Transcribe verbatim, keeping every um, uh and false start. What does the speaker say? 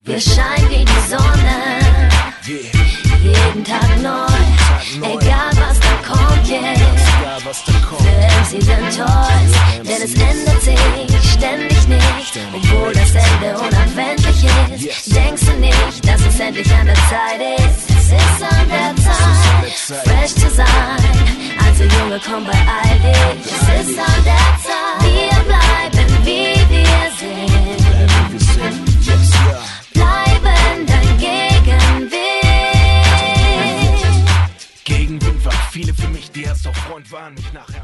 Wir scheinen wie die Sonne, jeden Tag neu, egal was da kommt jetzt. Für M C sind Toys, denn es ändert sich ständig nicht, obwohl das Ende unabwendlich ist. Denkst du nicht, dass es endlich an der Zeit ist? Es ist an der Zeit, fresh zu sein, also Junge, komm, beeil dich. Es ist an der Zeit, wir bleiben wie wir sind. Bleiben dein Gegenwind. Gegenwind war viele für mich, die erst auch Freund waren, nicht nachher.